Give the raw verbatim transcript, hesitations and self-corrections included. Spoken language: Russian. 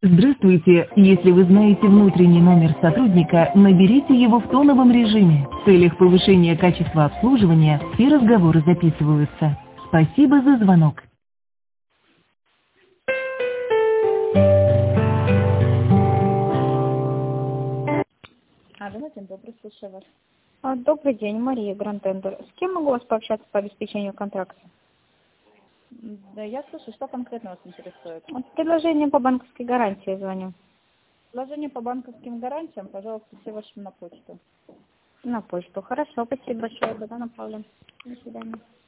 Здравствуйте! Если вы знаете внутренний номер сотрудника, наберите его в тоновом режиме. В целях повышения качества обслуживания все разговоры записываются. Спасибо за звонок. Алло, день добрый, слушаю вас. А, Добрый день, Мария Грантендер. С кем могу вас пообщаться по обеспечению контракта? Да, я слушаю, что конкретно вас интересует? Вот предложение по банковской гарантии звоню. Вложение по банковским гарантиям, пожалуйста, все ваши на почту. На почту. Хорошо, спасибо большое. Тогда направлю. До свидания.